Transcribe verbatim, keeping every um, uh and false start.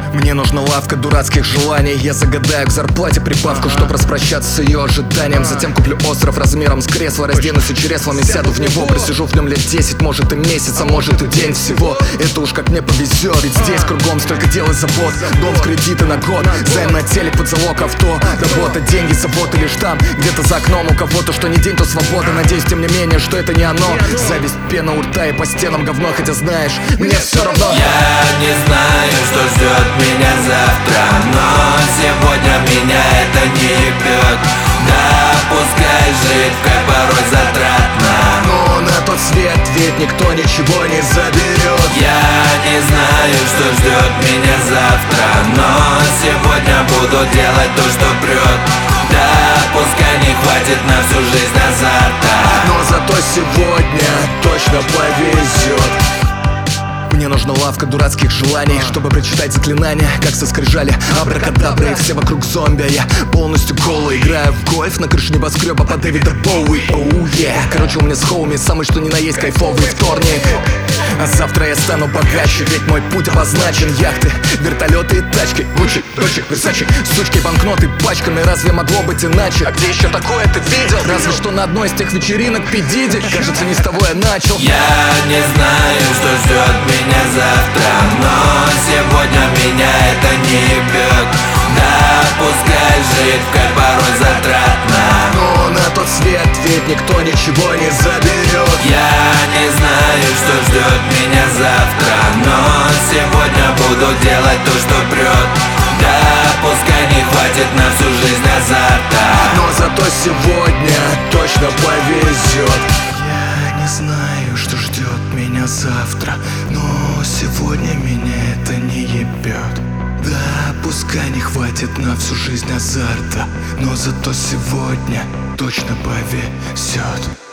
Мне нужна лавка дурацких желаний. Я загадаю к зарплате прибавку, чтоб распрощаться с ее ожиданием. Затем куплю остров размером с кресло, разденусь и чреслами сяду в него. Просижу в нем лет десять, может и месяц, а может и день всего. Это уж как мне повезет, ведь здесь кругом столько дел и забот. Дом в кредиты на год, займ на телек под залог авто. Работа, деньги, заботы лишь там, где-то за окном у кого-то, что не день, то свобода. Надеюсь, тем не менее, что это не оно. Зависть, пена у рта и по стенам говно, хотя знаешь, мне все равно. Я не знаю, что ждет меня завтра, но сегодня меня это не ебет. Да, пускай жить как порой затратно, но на тот свет ведь никто ничего не заберет. Я не знаю, что ждет меня завтра, но сегодня буду делать то, что прет. Да, пускай не хватит на всю жизнь азарта, но зато сегодня точно повезет. Мне нужна лавка дурацких желаний, чтобы прочитать заклинания, как соскрижали абракадабры. И все вокруг зомби, а я полностью голый. Играю в гольф на крыше небоскреба по Дэвида Боуи. Оу, yeah. Короче, у меня с хоуми самый что ни на есть кайфовый вторник. А завтра я стану богаче, ведь мой путь обозначен. Яхты, вертолеты и тачки, Гуччи, Дольче, Версачи, сучки, банкноты пачками. Разве могло быть иначе? А где еще такое ты видел? Разве что на одной из тех вечеринок Пи Диди. Кажется, не с того я начал. Я не знаю, что ждет меня завтра, но сегодня меня это не ебет. Да, пускай жить как порой затратно, но на тот свет ведь никто ничего не заберет. Я не знаю, что ждет меня завтра, но сегодня буду делать то, что прет. Да, пускай не хватит на всю жизнь азарта, но зато сегодня точно повезет. Я не знаю, что ждет меня завтра, но сегодня меня это не ебет. Да, пускай не хватит на всю жизнь азарта, но зато сегодня точно повезет.